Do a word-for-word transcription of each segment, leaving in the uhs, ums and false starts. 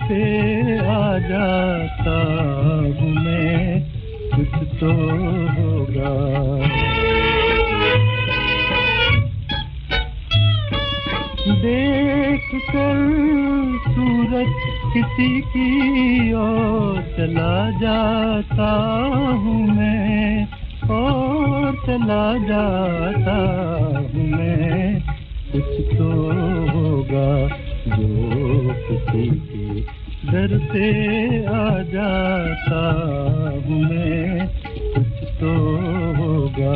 पे आ जाता हूँ मैं, कुछ तो होगा। देख कर सूरत किसी की और चला जाता हूँ मैं, और चला जाता हूँ मैं, कुछ तो होगा जो किसी के दर पे आ जाता हूँ मैं, कुछ तो होगा।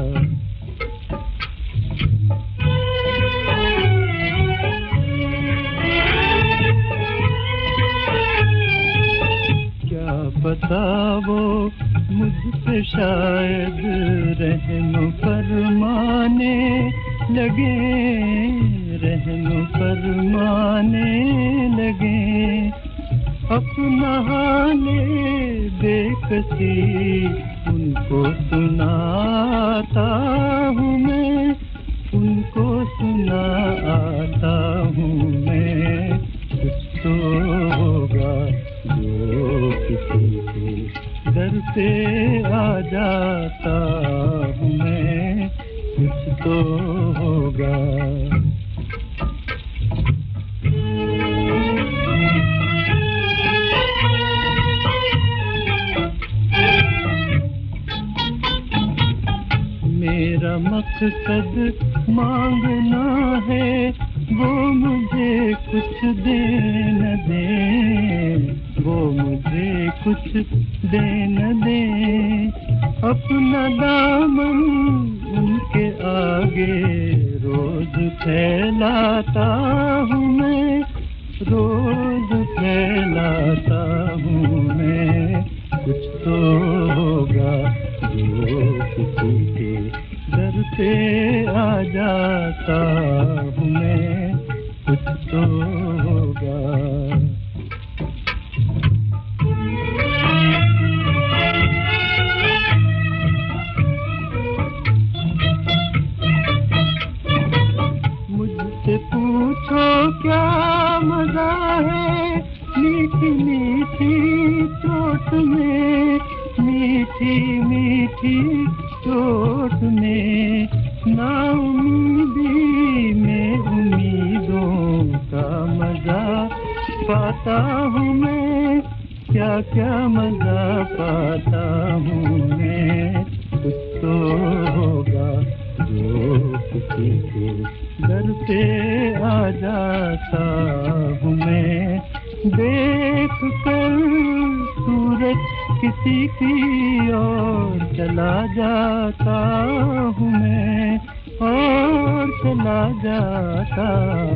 क्या पता वो मुझसे शायद रहम फरमाने लगे, रहम फरमाने लगे। अपना हाले बेकसी उनको सुनाता हूँ मैं, उनको सुनाता हूँ मैं, कुछ तो होगा जो किसी के दर पे आ जाता हूँ मैं, कुछ तो होगा। मेरा मकसद मांगना है, वो मुझे कुछ दे न दे, वो मुझे कुछ दे न दे। अपना दामन उनके आगे रोज फैलाता हूँ मैं, रोज फैलाता हूँ मैं, कुछ तो होगा जो किसी के दर पे आ जाता हूँ मैं, कुछ तो होगा। मुझसे पूछो क्या मजा है मीठी मीठी चोट में, मीठी मीठी चोट में। नाउमीदी में उम्मीदों का मजा पाता हूँ मैं, क्या क्या मजा पाता हूँ मैं, कुछ तो होगा जो किसी के दर पे आ जाता हूँ मैं। देख कर सूरत किसी की और चला जाता हूँ मैं, और चला जाता